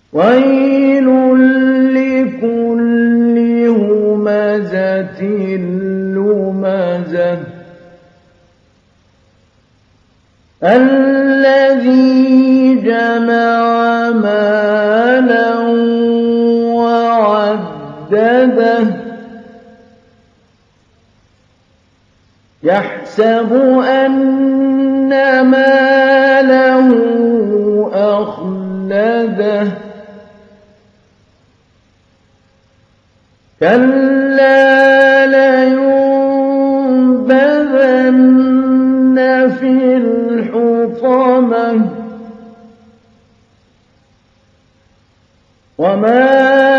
ويل لكل همزة لمزة الذي جمع مالا وعدده يحسب أن ماله أخلده كلا لينبذن في الحطمة وما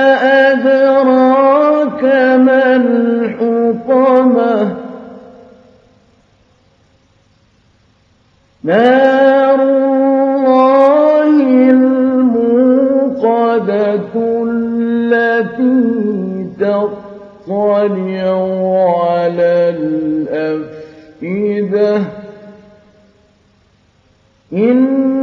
أدراك ما الحطمة نار الله الموقدة التي تطلع على الأفئدة